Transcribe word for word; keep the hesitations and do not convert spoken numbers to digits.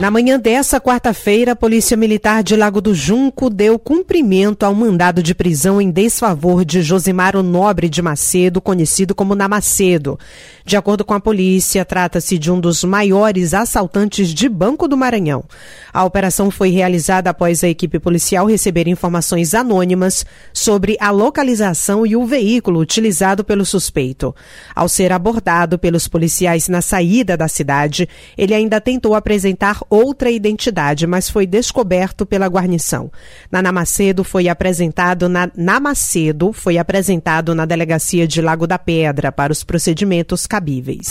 Na manhã dessa quarta-feira, a Polícia Militar de Lago do Junco deu cumprimento ao mandado de prisão em desfavor de Josimaro Nobre de Macedo, conhecido como Namacedo. De acordo com a polícia, trata-se de um dos maiores assaltantes de Banco do Maranhão. A operação foi realizada após a equipe policial receber informações anônimas sobre a localização e o veículo utilizado pelo suspeito. Ao ser abordado pelos policiais na saída da cidade, ele ainda tentou apresentar outra identidade, mas foi descoberto pela guarnição. Na Namacedo foi apresentado na Namacedo foi apresentado na delegacia de Lago da Pedra para os procedimentos cabíveis.